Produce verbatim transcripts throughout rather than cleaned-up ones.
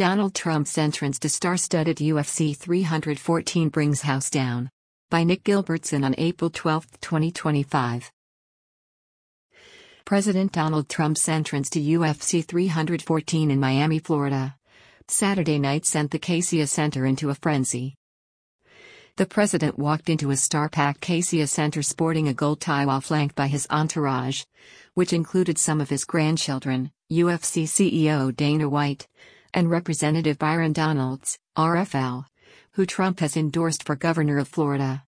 Donald Trump's entrance to star-studded U F C three fourteen brings house down. By Nick Gilbertson on April twelfth, twenty twenty-five. President Donald Trump's entrance to U F C three fourteen in Miami, Florida, Saturday night sent the Kaseya Center into a frenzy. The president walked into a star-packed Kaseya Center sporting a gold tie while flanked by his entourage, which included some of his grandchildren, U F C C E O Dana White, and Representative Byron Donalds, R F L, who Trump has endorsed for governor of Florida.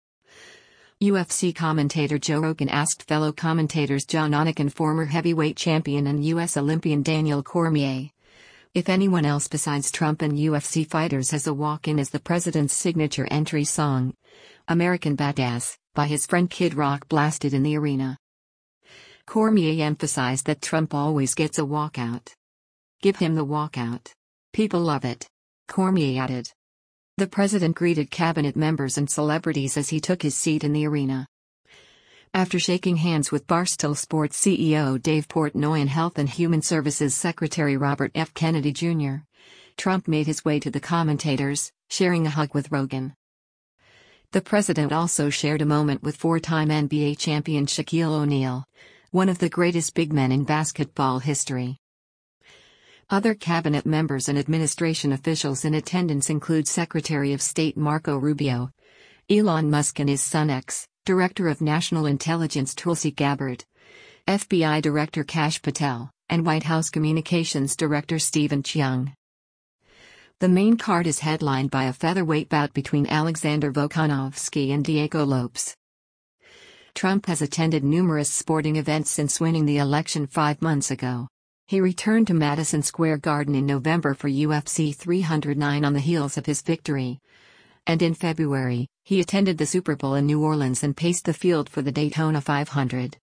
U F C commentator Joe Rogan asked fellow commentators Jon Anik and former heavyweight champion and U S Olympian Daniel Cormier if anyone else besides Trump and U F C fighters has a walk-in as the president's signature entry song, American Badass, by his friend Kid Rock blasted in the arena. Cormier emphasized that Trump always gets a walkout. Give him the walkout. People love it. Cormier added. The president greeted cabinet members and celebrities as he took his seat in the arena. After shaking hands with Barstool Sports C E O Dave Portnoy and Health and Human Services Secretary Robert F. Kennedy Junior, Trump made his way to the commentators, sharing a hug with Rogan. The president also shared a moment with four-time N B A champion Shaquille O'Neal, one of the greatest big men in basketball history. Other cabinet members and administration officials in attendance include Secretary of State Marco Rubio, Elon Musk and his son X, Director of National Intelligence Tulsi Gabbard, F B I Director Kash Patel, and White House Communications Director Stephen Cheung. The main card is headlined by a featherweight bout between Alexander Volkanovski and Diego Lopes. Trump has attended numerous sporting events since winning the election five months ago. He returned to Madison Square Garden in November for U F C three oh nine on the heels of his victory. And in February, he attended the Super Bowl in New Orleans and paced the field for the Daytona five hundred.